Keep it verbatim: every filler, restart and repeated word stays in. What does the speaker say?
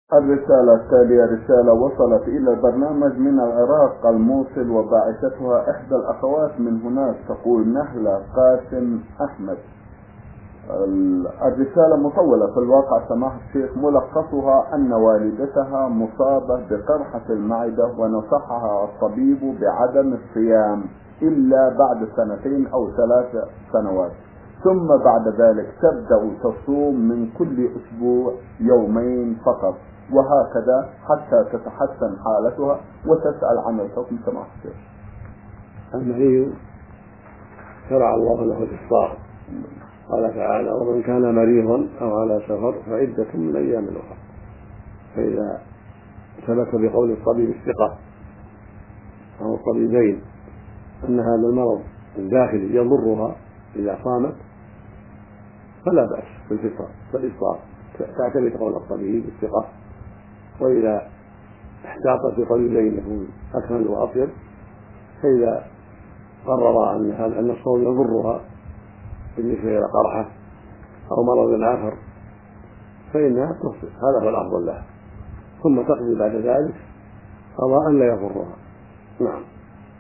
الرسالة التالية رسالة وصلت إلى البرنامج من العراق الموصل، وباعثتها إحدى الأخوات من هناك، تقول نهلة قاسم أحمد. الرسالة مطولة في الواقع سماحة الشيخ، ملخصها أن والدتها مصابة بقرحة المعدة، ونصحها الطبيب بعدم الصيام إلا بعد سنتين أو ثلاث سنوات، ثم بعد ذلك تبدأ تصوم من كل أسبوع يومين فقط، وهكذا حتى تتحسن حالتها، وتسأل عن الحكم سماحة الشيخ. المريض شرع الله له الإفطار، قال تعالى: ومن كان مريضا أو على سفر فعدة من أيام أخرى. فإذا ثبت بقول الطبيب الثقة أو الطبيبين أن هذا المرض الداخلي يضرها إذا صامت فلا بأس بالفطر بالإفطار، تعتمد قول الطبيب الثقة. وإذا احتاطت بقولين يكون أكمل وأطيب، فإذا قرر أن هذا أن الصوم يضرها بالنسبة إلى قرحة أو مرض آخر فإنها تفطر، هذا هو الأفضل لها، ثم تقضي بعد ذلك قضاء لا يضرها. نعم.